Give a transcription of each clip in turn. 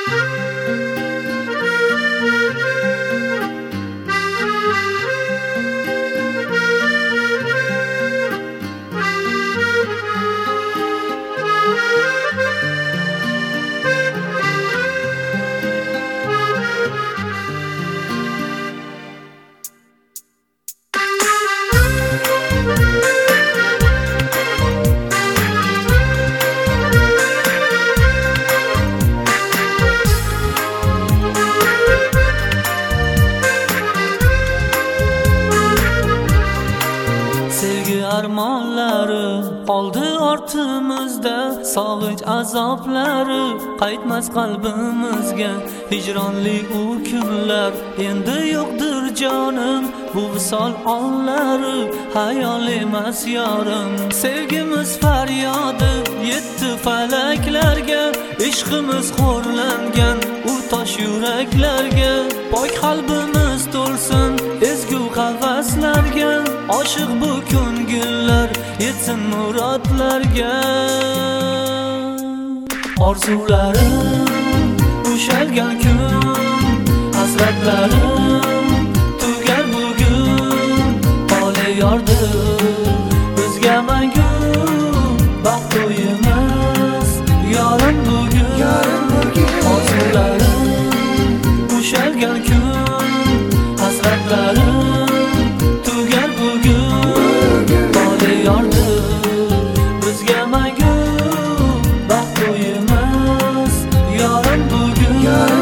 Armonlari qoldi ortimizda, sog'inch azoblari qaytmas qalbimizga. Hijronli u kunlar endi yo'qdir jonim, bu visol onlari hayol emas yorim. Sevgimiz faryodi yetdi falaklarga, ishqimiz xo'rlangan u tosh yuraklarga. Pok qalbimiz to'lsin ezgu havaslarga, oshiq bu ko'ngillar yetsin murodlarga. Orzularim ushalgan kun, hasratlarim tugar bugun. Tole yordi bizga mangu, baxt to'yimiz yorim bugun. Orzularim ushalgan kun, hasratlarim tugar bugun. Tole yordi bizga mangu, baxt to'yimiz yorim bugun.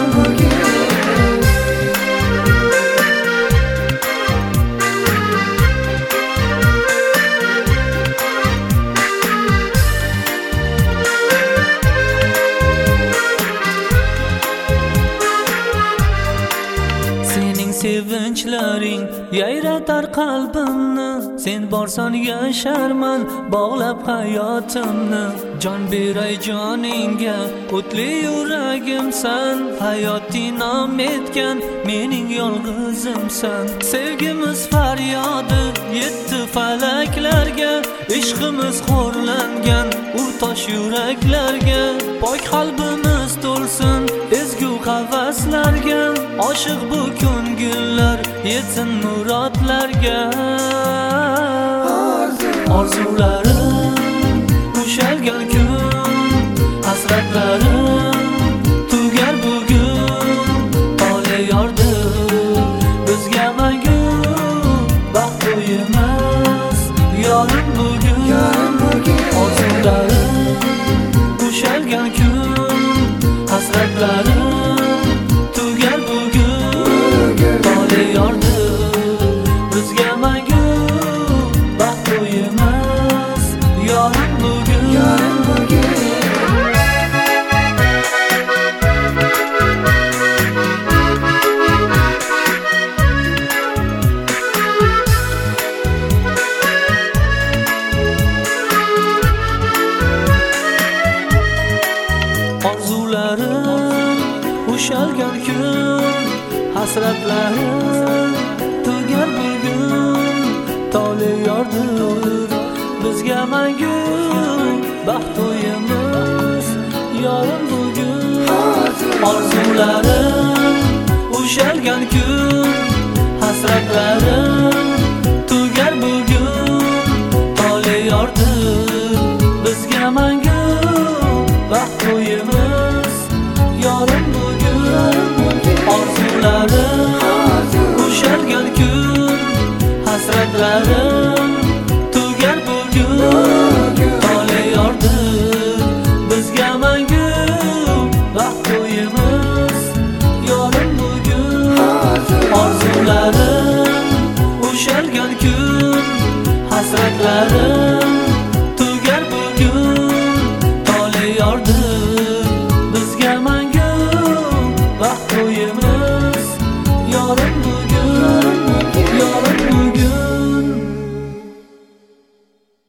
Sevinchlaring yayratar qalbimni, sen borsan yasharman bog'lab hayotimni. Jon beray joningga, o'tli yuragimsan, hayot inom etgan mening yolg'izimsan. Sevgimiz faryodi yetdi falaklarga, ishqimiz xo'rlangan u tosh yuraklarga. Pok qalbimiz to'lsin ezgu havaslarga, oshiq bu ko'ngillar yetsin murodlarga. Orzularim ushalgan kun, hasratlarim tugar bugun. Tole yordi bizga mangu, baxt to'yimiz yorim bugun. Orzularim ushalgan kun, hasratlarim tugar bugun. Tole yordi bizga mangu, baxt to'yimiz yorim bugun. Orzularim ushalgan kun, hasratlarim tugar bugun. Tole yordi bizga mangu, baxt to'yimiz yorim bugun. Orzularim ushalgan kun,